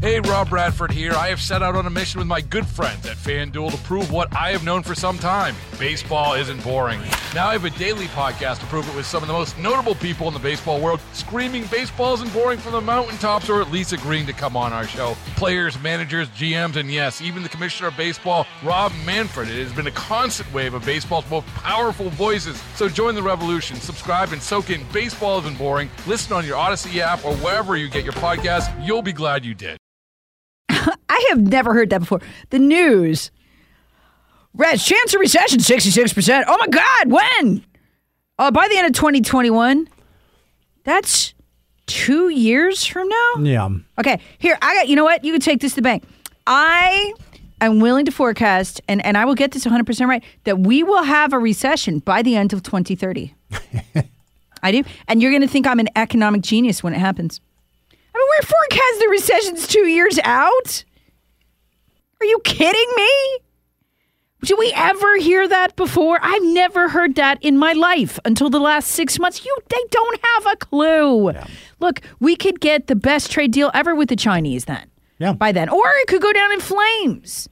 Hey, Rob Bradford here. I have set out on a mission with my good friends at FanDuel to prove what I have known for some time. Baseball isn't boring. Now I have a daily podcast to prove it with some of the most notable people in the baseball world, screaming baseball isn't boring from the mountaintops, or at least agreeing to come on our show. Players, managers, GMs, and yes, even the commissioner of baseball, Rob Manfred. It has been a constant wave of baseball's most powerful voices. So join the revolution. Subscribe and soak in Baseball Isn't Boring. Listen on your Odyssey app or wherever you get your podcasts. You'll be glad you did. I have never heard that before. The news. Reds, chance of recession, 66%. Oh, my God, when? By the end of 2021. That's 2 years from now? Yeah. Okay, here, you know what? You can take this to the bank. I am willing to forecast, and I will get this 100% right, that we will have a recession by the end of 2030. I do. And you're going to think I'm an economic genius when it happens. I mean, we're forecasting the recession's 2 years out. Are you kidding me? Did we ever hear that before? I've never heard that in my life until the last 6 months. They don't have a clue. Yeah. Look, we could get the best trade deal ever with the Chinese then. Yeah. By then. Or it could go down in flames.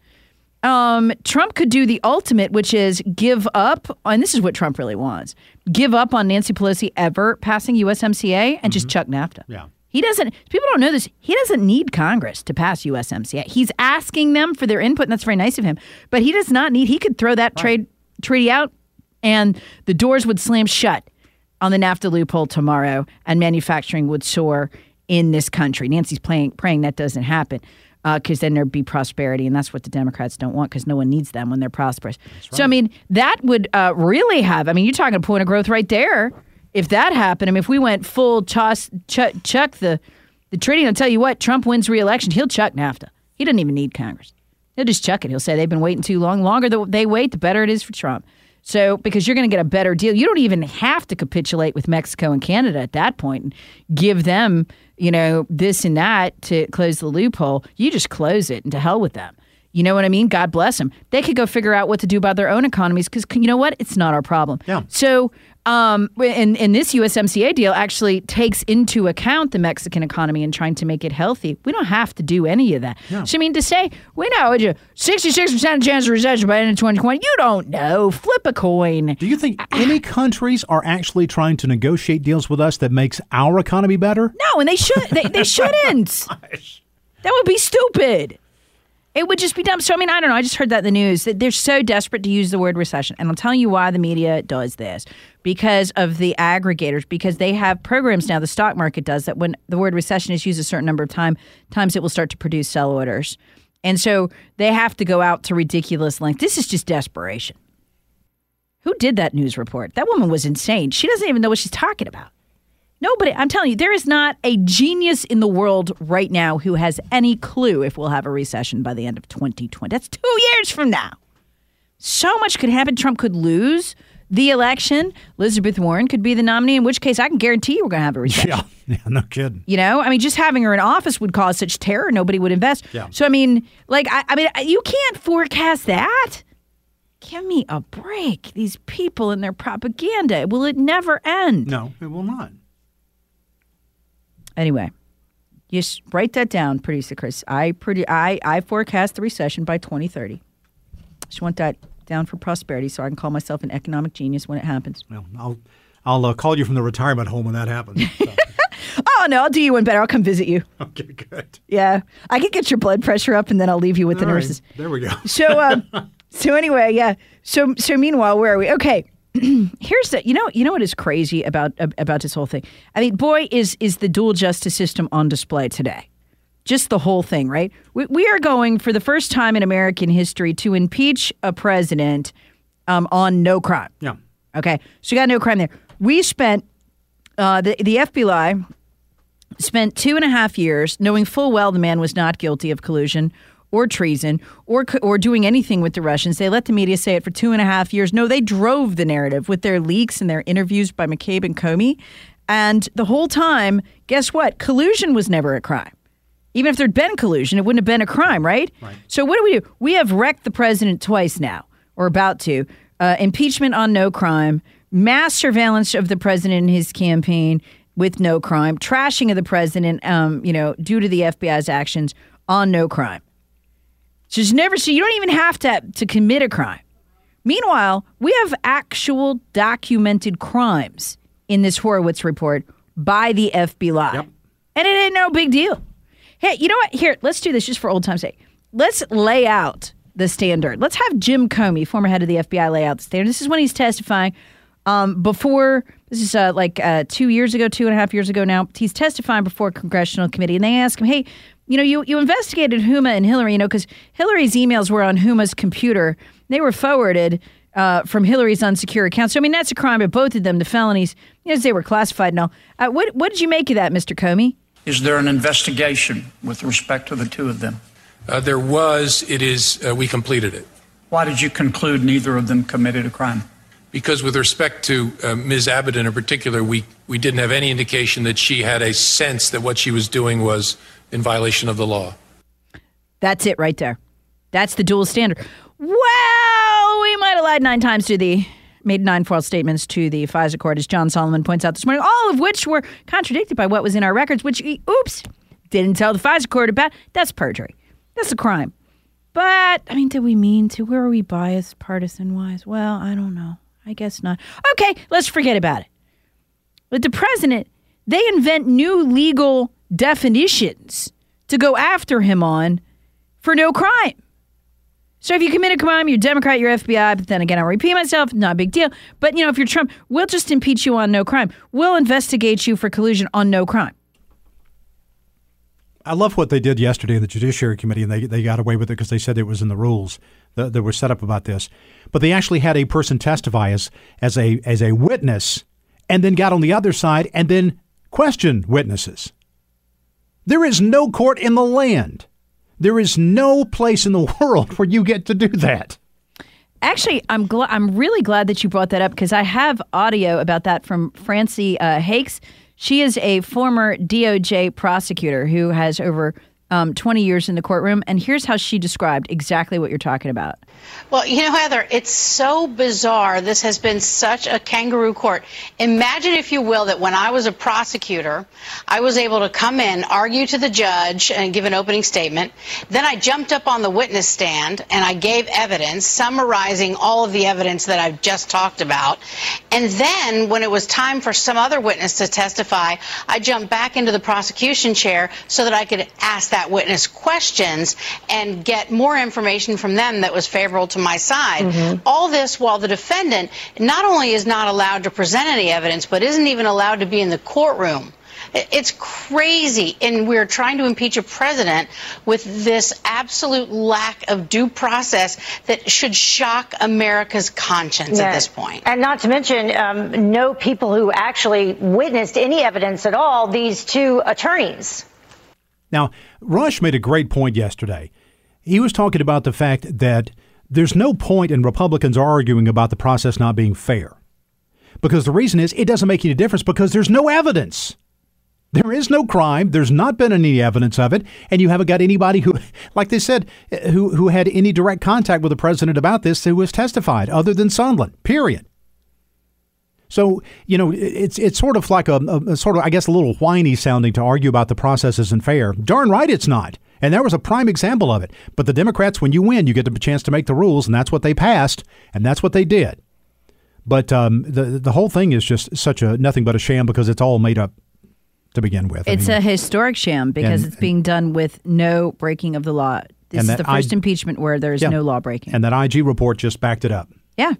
Trump could do the ultimate, which is give up, and this is what Trump really wants, give up on Nancy Pelosi ever passing USMCA and just chuck NAFTA. Yeah. He doesn't, people don't know this, he doesn't need Congress to pass USMCA. He's asking them for their input, and that's very nice of him. But he does not need, he could throw that trade treaty out, and the doors would slam shut on the NAFTA loophole tomorrow, and manufacturing would soar in this country. Nancy's praying that doesn't happen, because then there'd be prosperity, and that's what the Democrats don't want, because no one needs them when they're prosperous. Right. So, I mean, that would really have, I mean, you're talking a point of growth right there. If that happened, I mean, if we went full chuck the treaty, and I'll tell you what, Trump wins re-election, he'll chuck NAFTA. He doesn't even need Congress. He'll just chuck it. He'll say they've been waiting too long. Longer they wait, the better it is for Trump. So, because you're going to get a better deal. You don't even have to capitulate with Mexico and Canada at that point and give them, this and that to close the loophole. You just close it, and to hell with them. You know what I mean? God bless them. They could go figure out what to do about their own economies, because you know what? It's not our problem. Yeah. So, and this USMCA deal actually takes into account the Mexican economy and trying to make it healthy. We don't have to do any of that. Yeah. So, I mean, to say, we know 66% chance of recession by the end of 2020, you don't know. Flip a coin. Do you think any countries are actually trying to negotiate deals with us that makes our economy better? No, and they should. They shouldn't. That would be stupid. It would just be dumb. So, I mean, I don't know. I just heard that in the news that they're so desperate to use the word recession. And I'll tell you why the media does this. Because of the aggregators. Because they have programs now, the stock market does, that when the word recession is used a certain number of times it will start to produce sell orders. And so they have to go out to ridiculous lengths. This is just desperation. Who did that news report? That woman was insane. She doesn't even know what she's talking about. Nobody, I'm telling you, there is not a genius in the world right now who has any clue if we'll have a recession by the end of 2020. That's 2 years from now. So much could happen. Trump could lose the election. Elizabeth Warren could be the nominee, in which case I can guarantee you we're going to have a recession. Yeah, no kidding. I mean, just having her in office would cause such terror, nobody would invest. Yeah. So, I mean, you can't forecast that. Give me a break. These people and their propaganda. Will it never end? No, it will not. Anyway, just write that down, Producer Chris. I forecast the recession by 2030. Just want that down for prosperity so I can call myself an economic genius when it happens. Well, I'll call you from the retirement home when that happens. So. Oh, no, I'll do you one better. I'll come visit you. Okay, good. Yeah. I can get your blood pressure up, and then I'll leave you with the nurses. Right. There we go. So anyway, yeah. So meanwhile, where are we? Okay. Here's the, you know what is crazy about this whole thing? I mean, boy, is the dual justice system on display today. Just the whole thing, right? We are going for the first time in American history to impeach a president on no crime. Yeah. Okay. So you got no crime there. We spent, the FBI spent 2.5 years knowing full well the man was not guilty of collusion or treason, or doing anything with the Russians. They let the media say it for 2.5 years. No, they drove the narrative with their leaks and their interviews by McCabe and Comey. And the whole time, guess what? Collusion was never a crime. Even if there'd been collusion, it wouldn't have been a crime, right? So what do? We have wrecked the president twice now, or about to. Impeachment on no crime, mass surveillance of the president and his campaign with no crime, trashing of the president, due to the FBI's actions on no crime. So you don't even have to commit a crime. Meanwhile, we have actual documented crimes in this Horowitz report by the FBI. Yep. And it ain't no big deal. Hey, you know what? Here, let's do this just for old time's sake. Let's lay out the standard. Let's have Jim Comey, former head of the FBI, lay out the standard. This is when he's testifying before, this is 2 years ago, 2.5 years ago now. He's testifying before a congressional committee, and they ask him, hey, you investigated Huma and Hillary, because Hillary's emails were on Huma's computer. They were forwarded from Hillary's unsecure account. So, that's a crime, but both of them, the felonies, as they were classified and all. What did you make of that, Mr. Comey? Is there an investigation with respect to the two of them? There was. It is. We completed it. Why did you conclude neither of them committed a crime? Because with respect to Ms. Abbott in particular, we didn't have any indication that she had a sense that what she was doing was in violation of the law. That's it right there. That's the dual standard. Well, we might have lied 9 times made 9 false statements to the FISA court, as John Solomon points out this morning, all of which were contradicted by what was in our records, which, didn't tell the FISA court about. That's perjury. That's a crime. But, did we mean to? Where are we biased, partisan-wise? Well, I don't know. I guess not. Okay, let's forget about it. With the president, they invent new legal definitions to go after him on for no crime. So if you commit a crime, you're Democrat, you're FBI, but then again, I'll repeat myself, not a big deal. But, if you're Trump, we'll just impeach you on no crime. We'll investigate you for collusion on no crime. I love what they did yesterday in the Judiciary Committee, and they got away with it because they said it was in the rules that were set up about this. But they actually had a person testify as a witness and then got on the other side and then questioned witnesses. There is no court in the land. There is no place in the world where you get to do that. Actually, I'm really glad that you brought that up, because I have audio about that from Francie Hakes. She is a former DOJ prosecutor who has over 20 years in the courtroom. And here's how she described exactly what you're talking about. Well, Heather, it's so bizarre. This has been such a kangaroo court. Imagine, if you will, that when I was a prosecutor, I was able to come in, argue to the judge, and give an opening statement. Then I jumped up on the witness stand and I gave evidence, summarizing all of the evidence that I've just talked about. And then when it was time for some other witness to testify, I jumped back into the prosecution chair so that I could ask that witness questions and get more information from them that was favorable to my side. Mm-hmm. All this while the defendant not only is not allowed to present any evidence, but isn't even allowed to be in the courtroom. It's crazy, and we're trying to impeach a president with this absolute lack of due process that should shock America's conscience at this point. And not to mention, no people who actually witnessed any evidence at all, these two attorneys. Now, Rush made a great point yesterday. He was talking about the fact that there's no point in Republicans arguing about the process not being fair. Because the reason is it doesn't make any difference because there's no evidence. There is no crime. There's not been any evidence of it. And you haven't got anybody who, like they said, who had any direct contact with the president about this who has testified other than Sondland, period. So, it's sort of like a sort of, I guess, a little whiny sounding to argue about the process isn't fair. Darn right it's not. And there was a prime example of it. But the Democrats, when you win, you get the chance to make the rules, and that's what they passed, and that's what they did. But the whole thing is just nothing but a sham because it's all made up to begin with. It's a historic sham because it's being done with no breaking of the law. This is the first impeachment where there is no law breaking. And that IG report just backed it up. Yeah.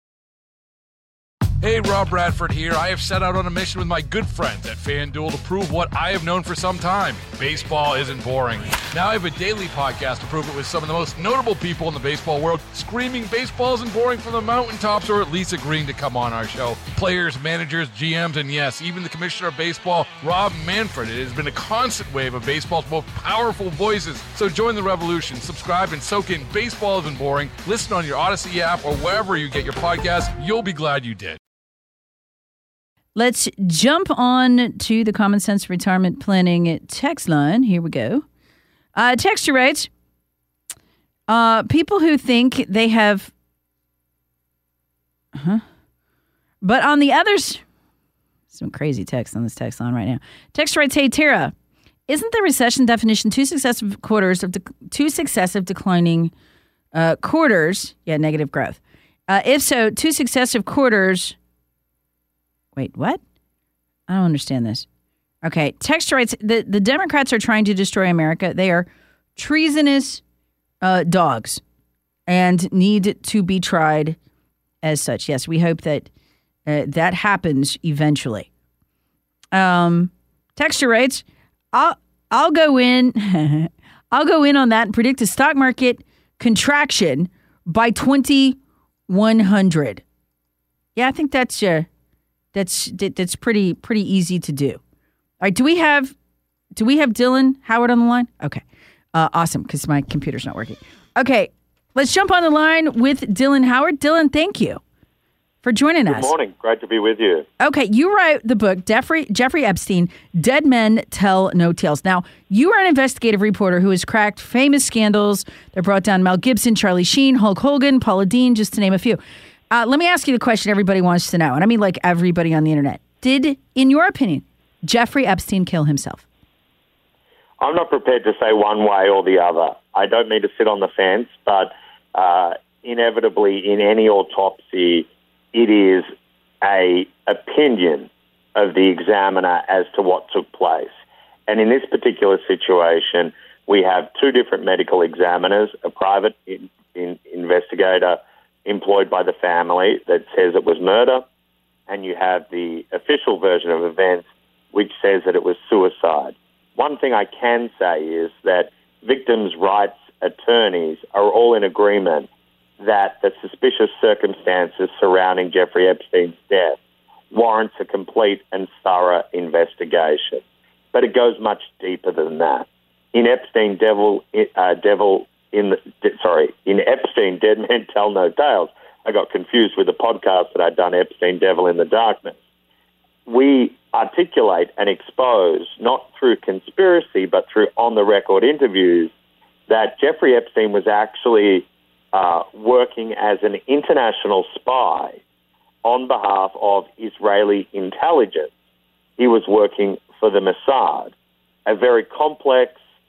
Hey, Rob Bradford here. I have set out on a mission with my good friends at FanDuel to prove what I have known for some time. Baseball isn't boring. Now I have a daily podcast to prove it with some of the most notable people in the baseball world, screaming baseball isn't boring from the mountaintops, or at least agreeing to come on our show. Players, managers, GMs, and yes, even the commissioner of baseball, Rob Manfred. It has been a constant wave of baseball's most powerful voices. So join the revolution. Subscribe and soak in Baseball Isn't Boring. Listen on your Odyssey app or wherever you get your podcasts. You'll be glad you did. Let's jump on to the Common Sense Retirement Planning text line. Here we go. Texter writes, people who think they have... But on the others... Some crazy text on this text line right now. Texter writes, hey, Tara, Isn't the recession definition two successive declining quarters? Yeah, negative growth. If so, two successive quarters. Wait, what? I don't understand this. Okay, Texture writes, the Democrats are trying to destroy America. They are treasonous dogs and need to be tried as such. Yes, we hope that that happens eventually. Texture writes, I'll go in I'll go in on that and predict a stock market contraction by 2100. Yeah, I think that's pretty easy to do. All right, do we have Dylan Howard on the line? Okay. Awesome, because my computer's not working. Okay, let's jump on the line with Dylan Howard. Dylan, thank you for joining us. Good morning. Great to be with you. Okay, you write the book, Jeffrey Epstein, Dead Men Tell No Tales. Now, you are an investigative reporter who has cracked famous scandals that brought down Mel Gibson, Charlie Sheen, Hulk Hogan, Paula Deen, just to name a few. Let me ask you the question everybody wants to know, and I mean like everybody on the internet. Did, in your opinion, Jeffrey Epstein kill himself? I'm not prepared to say one way or the other. I don't mean to sit on the fence, but inevitably in any autopsy, it is an opinion of the examiner as to what took place. And in this particular situation, we have two different medical examiners, a private investigator employed by the family that says it was murder, and you have the official version of events which says that it was suicide. One thing I can say is that victims' rights attorneys are all in agreement that the suspicious circumstances surrounding Jeffrey Epstein's death warrants a complete and thorough investigation. But it goes much deeper than that. In Epstein, in Epstein, Dead Men Tell No Tales, I got confused with the podcast that I'd done, Epstein, Devil in the Darkness. We articulate and expose, not through conspiracy, but through on-the-record interviews, that Jeffrey Epstein was actually working as an international spy on behalf of Israeli intelligence. He was working for the Mossad, a very complex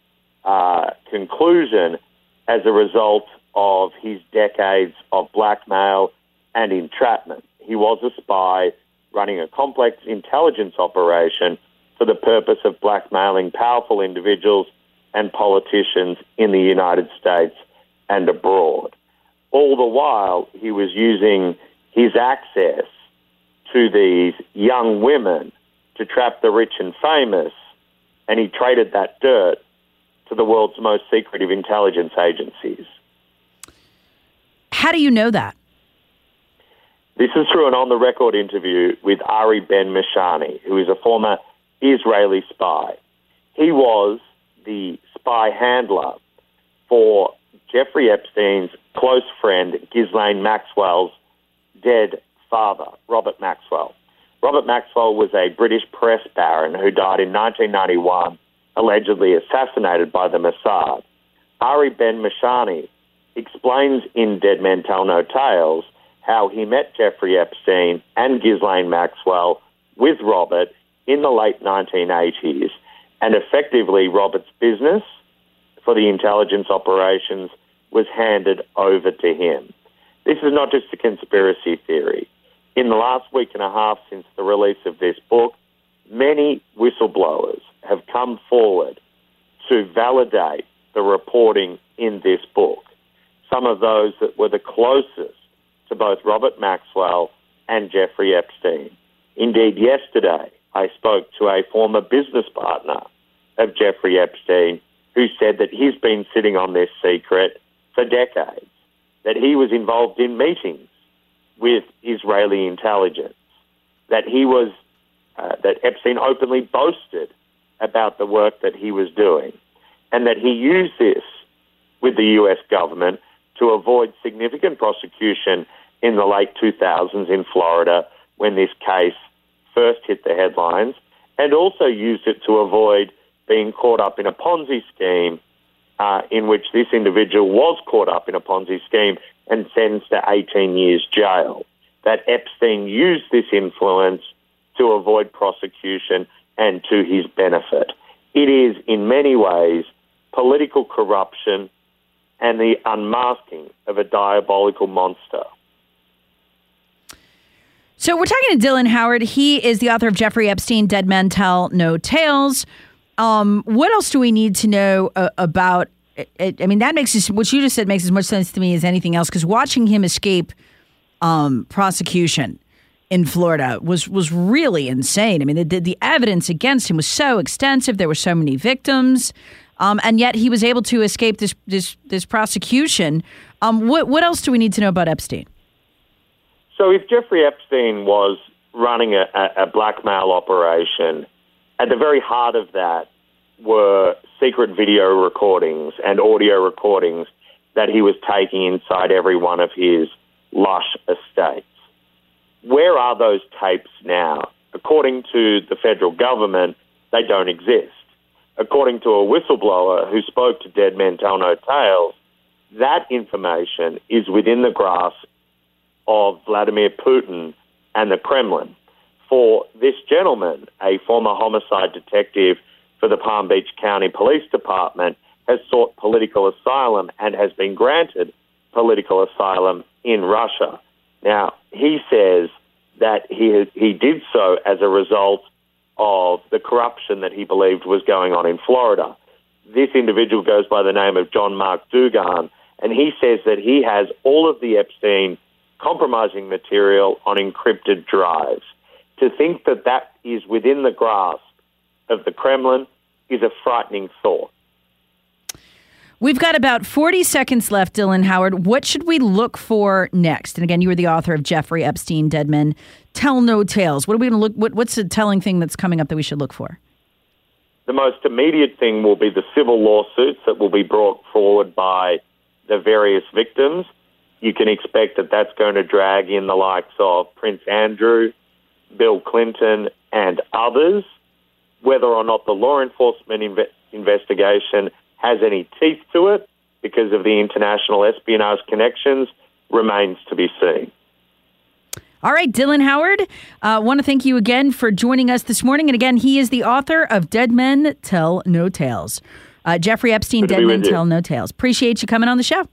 conclusion as a result of his decades of blackmail and entrapment. He was a spy running a complex intelligence operation for the purpose of blackmailing powerful individuals and politicians in the United States and abroad. All the while, he was using his access to these young women to trap the rich and famous, and he traded that dirt to the world's most secretive intelligence agencies. How do you know that? This is through an on-the-record interview with Ari Ben-Meshani, who is a former Israeli spy. He was the spy handler for Jeffrey Epstein's close friend, Ghislaine Maxwell's dead father, Robert Maxwell. Robert Maxwell was a British press baron who died in 1991, allegedly assassinated by the Mossad. Ari Ben-Meshani explains in Dead Men Tell No Tales how he met Jeffrey Epstein and Ghislaine Maxwell with Robert in the late 1980s, and effectively Robert's business for the intelligence operations was handed over to him. This is not just a conspiracy theory. In the last week and a half since the release of this book, many whistleblowers have come forward to validate the reporting in this book. Some of those that were the closest to both Robert Maxwell and Jeffrey Epstein. Indeed, yesterday I spoke to a former business partner of Jeffrey Epstein who said that he's been sitting on this secret for decades, that he was involved in meetings with Israeli intelligence, that that Epstein openly boasted about the work that he was doing, and that he used this with the U.S. government to avoid significant prosecution in the late 2000s in Florida when this case first hit the headlines, and also used it to avoid being caught up in a Ponzi scheme in which this individual was caught up in a Ponzi scheme and sentenced to 18 years jail. That Epstein used this influence to avoid prosecution and to his benefit. It is, in many ways, political corruption and the unmasking of a diabolical monster. So we're talking to Dylan Howard. He is the author of Jeffrey Epstein, Dead Men Tell No Tales. What else do we need to know about it? I mean, that makes this, what you just said makes as much sense to me as anything else, because watching him escape prosecution in Florida was really insane. I mean, the evidence against him was so extensive. There were so many victims, and yet he was able to escape this prosecution. What else do we need to know about Epstein? So if Jeffrey Epstein was running a blackmail operation, at the very heart of that were secret video recordings and audio recordings that he was taking inside every one of his lush estates. Where are those tapes now? According to the federal government, they don't exist. According to a whistleblower who spoke to Dead Men Tell No Tales, that information is within the grasp of Vladimir Putin and the Kremlin. For this gentleman, a former homicide detective for the Palm Beach County Police Department, has sought political asylum and has been granted political asylum in Russia. Now, he says that he did so as a result of the corruption that he believed was going on in Florida. This individual goes by the name of John Mark Dugan, and he says that he has all of the Epstein compromising material on encrypted drives. To think that that is within the grasp of the Kremlin is a frightening thought. We've got about 40 seconds left, Dylan Howard. What should we look for next? And again, you were the author of Jeffrey Epstein, Dead Men Tell No Tales. What are we going to look? What's the telling thing that's coming up that we should look for? The most immediate thing will be the civil lawsuits that will be brought forward by the various victims. You can expect that that's going to drag in the likes of Prince Andrew, Bill Clinton, and others. Whether or not the law enforcement investigation has any teeth to it because of the international espionage connections remains to be seen. All right, Dylan Howard, I want to thank you again for joining us this morning. And again, he is the author of Dead Men Tell No Tales. Jeffrey Epstein, Dead Men Tell No Tales. Appreciate you coming on the show.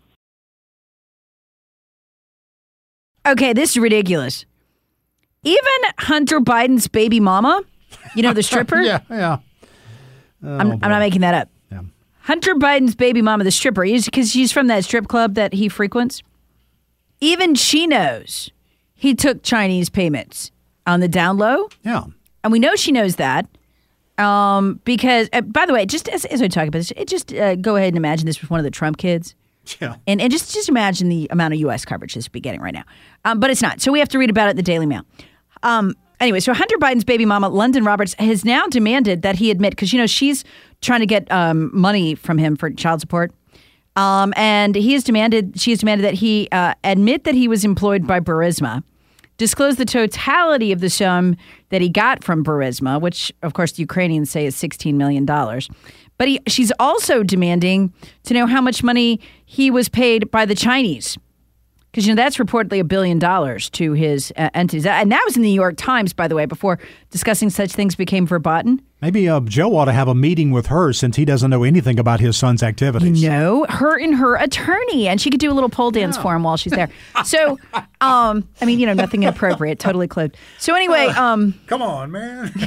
Okay, this is ridiculous. Even Hunter Biden's baby mama, you know, the stripper? Yeah. I'm not making that up. Yeah. Hunter Biden's baby mama, the stripper, because she's from that strip club that he frequents. Even she knows he took Chinese payments on the down low. Yeah. And we know she knows that because, by the way, just as I talk about this, go ahead and imagine this was one of the Trump kids. Yeah. And just imagine the amount of U.S. coverage this would be getting right now. But it's not. So we have to read about it in the Daily Mail. Anyway, so Hunter Biden's baby mama, London Roberts, has now demanded that he admit, because, you know, she's trying to get money from him for child support. And she has demanded that he admit that he was employed by Burisma, disclose the totality of the sum that he got from Burisma, which, of course, the Ukrainians say is $16 million. But she's also demanding to know how much money he was paid by the Chinese. Because, you know, that's reportedly $1 billion to his entities. And that was in the New York Times, by the way, before discussing such things became verboten. Maybe Joe ought to have a meeting with her since he doesn't know anything about his son's activities. No, her and her attorney. And she could do a little pole dance for him while she's there. So, I mean, you know, nothing inappropriate, totally clothed. So anyway. Come on, man.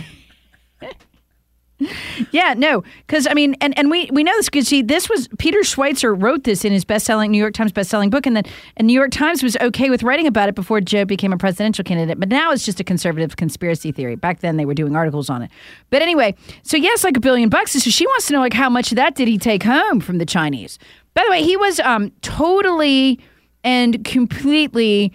Yeah, no, because I mean, and we know this because this was Peter Schweitzer wrote this in his New York Times bestselling book, and New York Times was okay with writing about it before Joe became a presidential candidate. But now it's just a conservative conspiracy theory. Back then they were doing articles on it. But anyway, so yes, like $1 billion. So she wants to know like how much of that did he take home from the Chinese? By the way, he was totally and completely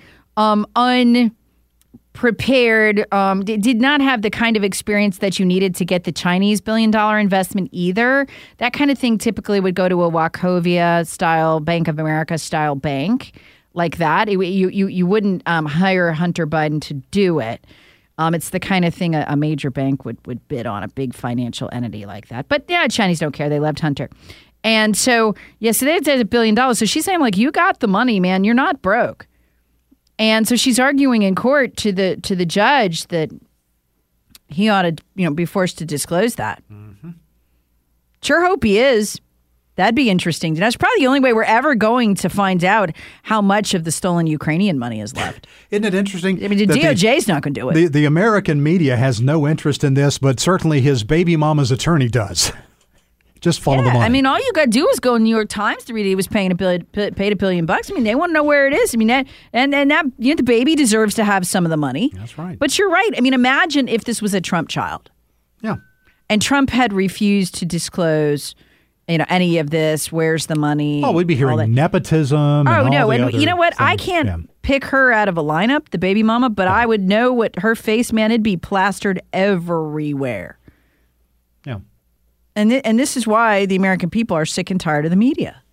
unprepared, did not have the kind of experience that you needed to get the Chinese $1 billion investment either. That kind of thing typically would go to a Wachovia style, Bank of America style bank like that. You wouldn't hire Hunter Biden to do it. It's the kind of thing a major bank would bid on, a big financial entity like that. But yeah, Chinese don't care. They loved Hunter. And so, yeah, so they said $1 billion. So she's saying, like, you got the money, man. You're not broke. And so she's arguing in court to the judge that he ought to, you know, be forced to disclose that. Mm-hmm. Sure hope he is. That'd be interesting. That's probably the only way we're ever going to find out how much of the stolen Ukrainian money is left. Isn't it interesting? I mean, the DOJ's not going to do it. The American media has no interest in this, but certainly his baby mama's attorney does. Just follow the money. I mean, all you got to do is go to New York Times to read he was paid $1 billion. I mean, they want to know where it is. I mean, that the baby deserves to have some of the money. That's right. But you're right. I mean, imagine if this was a Trump child. Yeah. And Trump had refused to disclose, any of this. Where's the money? Oh, we'd be hearing nepotism. Oh, no. And you know what? Things. I can't pick her out of a lineup, the baby mama, but I would know what her face, man. It'd be plastered everywhere. Yeah. And this is why the American people are sick and tired of the media.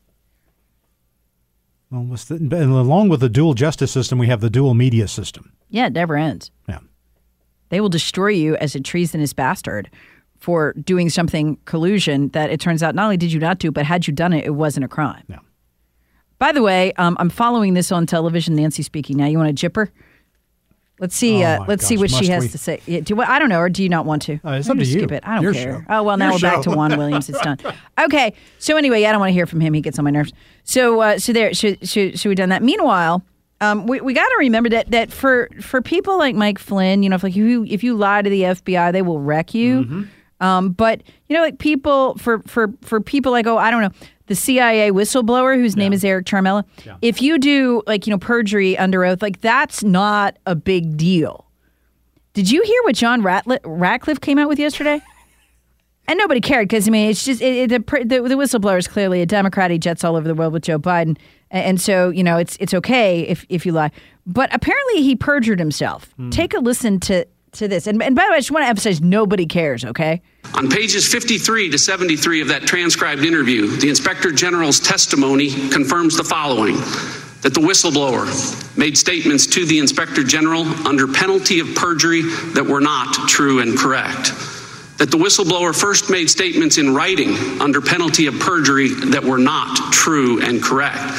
Well, and along with the dual justice system, we have the dual media system. Yeah, it never ends. Yeah. They will destroy you as a treasonous bastard for doing something collusion that it turns out not only did you not do, but had you done it, it wasn't a crime. Yeah. By the way, I'm following this on television. Nancy speaking now. You want to jipper? Let's see. Let's see what she has to say. Yeah, I don't know, or do you not want to? It's up to you. Skip it. I don't Your care. show. Oh well, now we're back to Juan Williams. It's done. Okay. So anyway, I don't want to hear from him. He gets on my nerves. So there. Should we done that? Meanwhile, we got to remember that for people like Mike Flynn, if you lie to the FBI, they will wreck you. Mm-hmm. But like people for people like I don't know. The CIA whistleblower, whose name is Eric Charmella, if you do perjury under oath, that's not a big deal. Did you hear what John Ratcliffe came out with yesterday? And nobody cared because it's just the whistleblower is clearly a Democrat. He jets all over the world with Joe Biden, and so it's okay if you lie. But apparently he perjured himself. Take a listen to this. And by the way, I just want to emphasize, nobody cares, okay? On pages 53 to 73 of that transcribed interview, the Inspector General's testimony confirms the following: that the whistleblower made statements to the Inspector General under penalty of perjury that were not true and correct. That the whistleblower first made statements in writing under penalty of perjury that were not true and correct.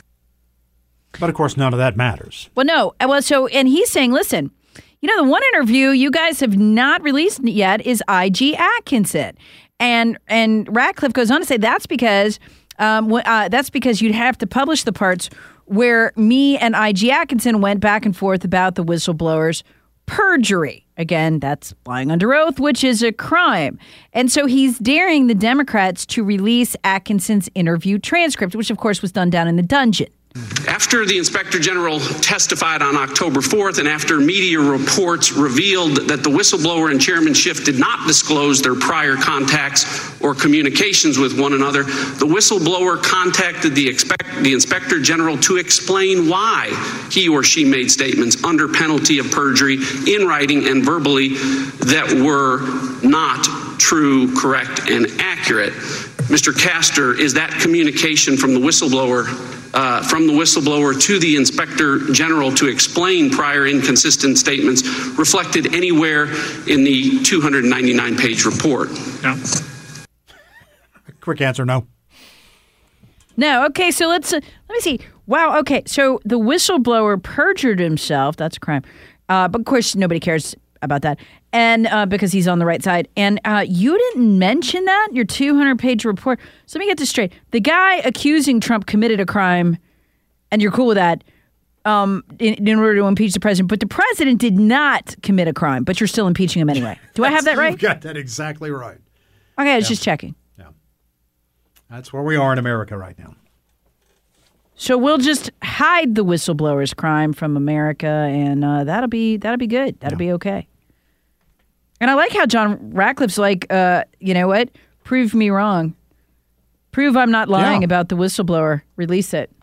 But of course, none of that matters. Well, no. And he's saying, listen, the one interview you guys have not released yet is I.G. Atkinson. And Ratcliffe goes on to say that's because you'd have to publish the parts where me and I.G. Atkinson went back and forth about the whistleblower's perjury. Again, that's lying under oath, which is a crime. And so he's daring the Democrats to release Atkinson's interview transcript, which of course was done down in the dungeon. After the Inspector General testified on October 4th and after media reports revealed that the whistleblower and Chairman Schiff did not disclose their prior contacts or communications with one another, the whistleblower contacted the Inspector General to explain why he or she made statements under penalty of perjury in writing and verbally that were not true, correct, and accurate. Mr. Castor, is that communication from the whistleblower to the Inspector General to explain prior inconsistent statements reflected anywhere in the 299-page report? No. Quick answer, no. No. Okay, so let me see. Wow, okay, so the whistleblower perjured himself. That's a crime. But of course, nobody cares about that. And because he's on the right side. And you didn't mention that, your 200-page report. So let me get this straight. The guy accusing Trump committed a crime, and you're cool with that, in order to impeach the president. But the president did not commit a crime, but you're still impeaching him anyway. Do I have that right? You've got that exactly right. Okay, I was just checking. Yeah. That's where we are in America right now. So we'll just hide the whistleblower's crime from America, and that'll be good. That'll be okay. And I like how John Ratcliffe's like, you know what? Prove me wrong. Prove I'm not lying about the whistleblower. Release it.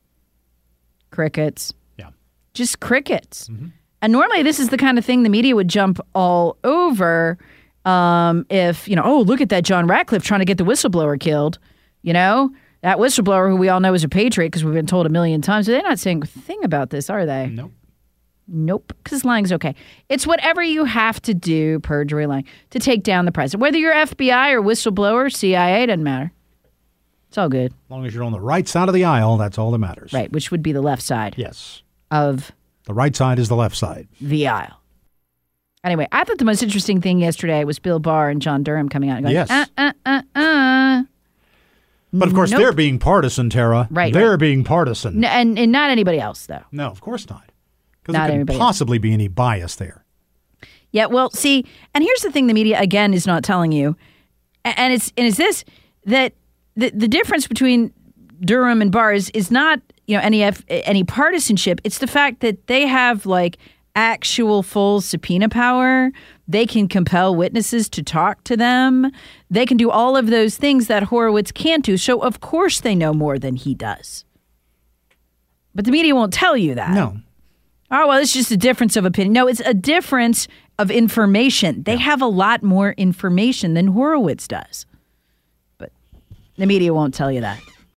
Crickets. Yeah. Just crickets. Mm-hmm. And normally this is the kind of thing the media would jump all over if, look at that John Ratcliffe trying to get the whistleblower killed. That whistleblower who we all know is a patriot because we've been told a million times. They're not saying a thing about this, are they? Nope. Nope, because lying's okay. It's whatever you have to do, perjury, lying, to take down the president. Whether you're FBI or whistleblower, CIA, doesn't matter. It's all good. As long as you're on the right side of the aisle, that's all that matters. Right, which would be the left side. Yes. Of the right side is the left side. The aisle. Anyway, I thought the most interesting thing yesterday was Bill Barr and John Durham coming out and going, yes. But, of course, Nope. they're being partisan, Tara. Right, They're right. being partisan. And not anybody else, though. No, of course not. Because Not there couldn't everybody possibly be any bias there. Yeah, well, see, and here's the thing the media, again, is not telling you. And it's this, that the difference between Durham and Barr is not, any partisanship. It's the fact that they have, like, actual full subpoena power. They can compel witnesses to talk to them. They can do all of those things that Horowitz can't do. So, of course, they know more than he does. But the media won't tell you that. No. Oh, well, it's just a difference of opinion. No, it's a difference of information. They have a lot more information than Horowitz does. But the media won't tell you that.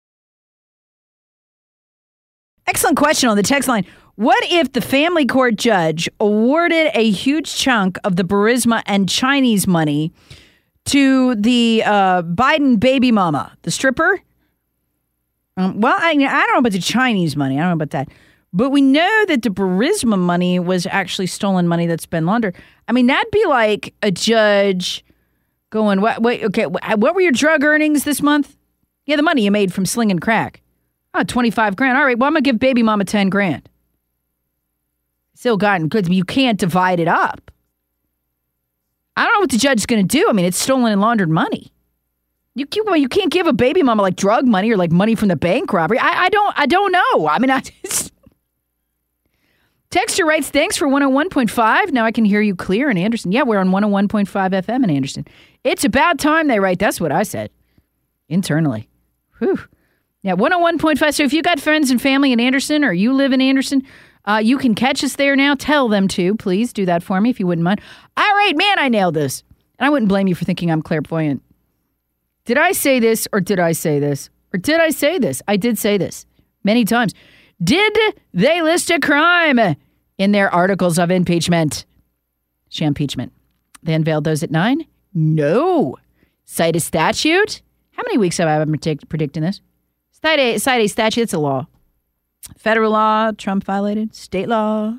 Excellent question on the text line. What if the family court judge awarded a huge chunk of the Burisma and Chinese money to the Biden baby mama, the stripper? Well, I don't know about the Chinese money. I don't know about that. But we know that the Burisma money was actually stolen money that's been laundered. I mean, that'd be like a judge going, what were your drug earnings this month? Yeah, the money you made from slinging crack. Oh, $25,000. All right, well, I'm going to give baby mama $10,000. Still gotten good. You can't divide it up. I don't know what the judge is going to do. I mean, it's stolen and laundered money. You can't give a baby mama like drug money or like money from the bank robbery. I don't know. I mean, Texter writes, thanks for 101.5. Now I can hear you clear in Anderson. Yeah, we're on 101.5 FM in Anderson. It's about time, they write. That's what I said internally. Whew. Yeah, 101.5. So if you got friends and family in Anderson or you live in Anderson, you can catch us there now. Tell them to. Please do that for me if you wouldn't mind. All right, man, I nailed this. And I wouldn't blame you for thinking I'm clairvoyant. Did I say this or did I say this? Or did I say this? I did say this many times. Did they list a crime in their articles of impeachment? Shampeachment. They unveiled those at 9? No. Cite a statute? How many weeks have I been predicting this? Cite a statute. It's a law. Federal law, Trump violated. State law.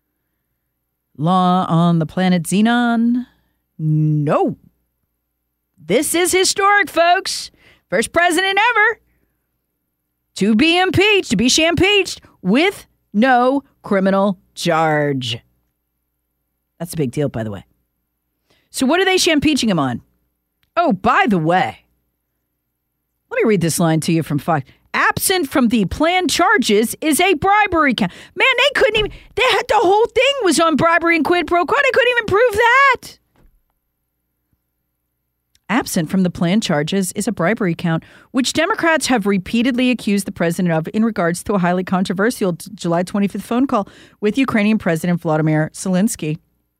Law on the planet Xenon. No. This is historic, folks. First president ever to be impeached, to be shampeached with no criminal charge. That's a big deal, by the way. So what are they shampeaching him on? Oh, by the way, let me read this line to you from Fox. Absent from the planned charges is a bribery count. Man, they couldn't even, the whole thing was on bribery and quid pro quo. They couldn't even prove that. Absent from the planned charges is a bribery count, which Democrats have repeatedly accused the president of in regards to a highly controversial July 25th phone call with Ukrainian President Vladimir Zelensky.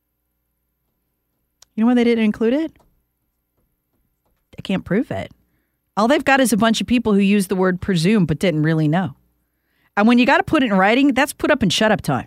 You know why they didn't include it? They can't prove it. All they've got is a bunch of people who used the word presume but didn't really know. And when you got to put it in writing, that's put up and shut up time.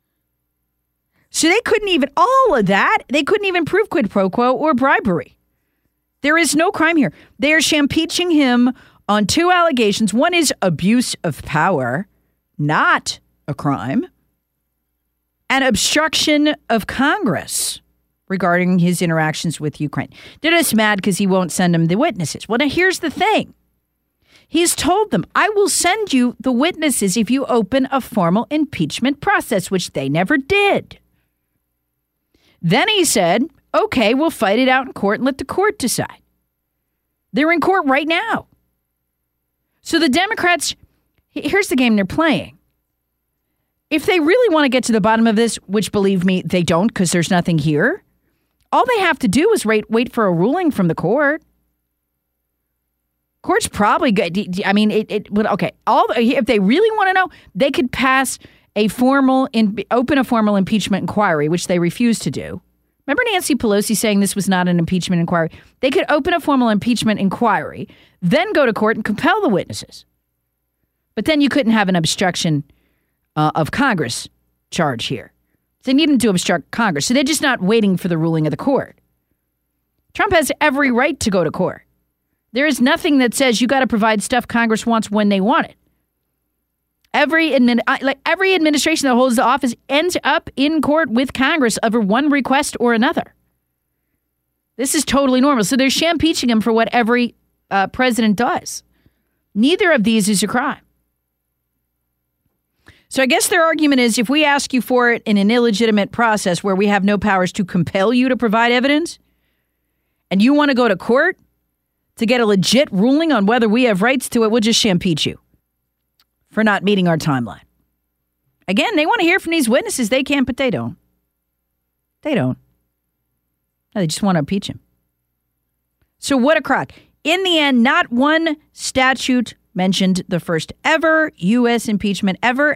So they couldn't even, all of that, they couldn't even prove quid pro quo or bribery. There is no crime here. They are shampeaching him on two allegations. One is abuse of power, not a crime, and obstruction of Congress regarding his interactions with Ukraine. They're just mad because he won't send them the witnesses. Well, now here's the thing. He's told them, I will send you the witnesses if you open a formal impeachment process, which they never did. Then he said, okay, we'll fight it out in court and let the court decide. They're in court right now. So the Democrats, here's the game they're playing. If they really want to get to the bottom of this, which believe me, they don't because there's nothing here, all they have to do is wait for a ruling from the court. Court's probably good. I mean, okay. If they really want to know, they could pass open a formal impeachment inquiry, which they refused to do. Remember Nancy Pelosi saying this was not an impeachment inquiry? They could open a formal impeachment inquiry, then go to court and compel the witnesses. But then you couldn't have an obstruction of Congress charge here. They need them to obstruct Congress. So they're just not waiting for the ruling of the court. Trump has every right to go to court. There is nothing that says you got to provide stuff Congress wants when they want it. Every administration that holds the office ends up in court with Congress over one request or another. This is totally normal. So they're shampeaching him for what every president does. Neither of these is a crime. So I guess their argument is if we ask you for it in an illegitimate process where we have no powers to compel you to provide evidence, and you want to go to court to get a legit ruling on whether we have rights to it, we'll just shampooch you for not meeting our timeline. Again, they want to hear from these witnesses. They can, but they don't. They don't. No, they just want to impeach him. So what a crock. In the end, not one statute mentioned the first ever U.S. impeachment ever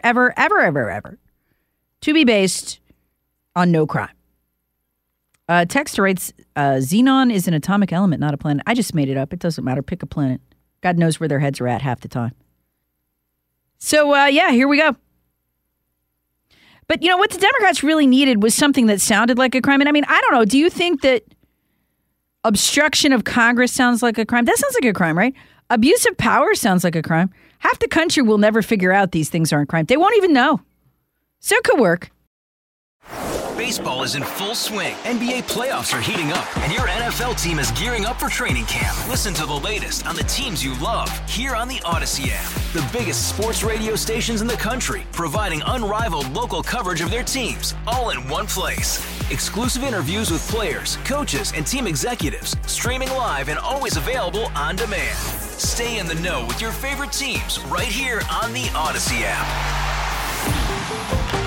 to be based on no crime. Texter writes, xenon is an atomic element, not a planet. I just made it up. It doesn't matter. Pick a planet. God knows where their heads are at half the time. So, here we go. But, what the Democrats really needed was something that sounded like a crime. And, I don't know. Do you think that obstruction of Congress sounds like a crime? That sounds like a crime, right? Abuse of power sounds like a crime. Half the country will never figure out these things aren't crime. They won't even know. So it could work. Baseball is in full swing. NBA playoffs are heating up, and your NFL team is gearing up for training camp. Listen to the latest on the teams you love here on the Odyssey app. The biggest sports radio stations in the country, providing unrivaled local coverage of their teams, all in one place. Exclusive interviews with players, coaches, and team executives, streaming live and always available on demand. Stay in the know with your favorite teams right here on the Odyssey app.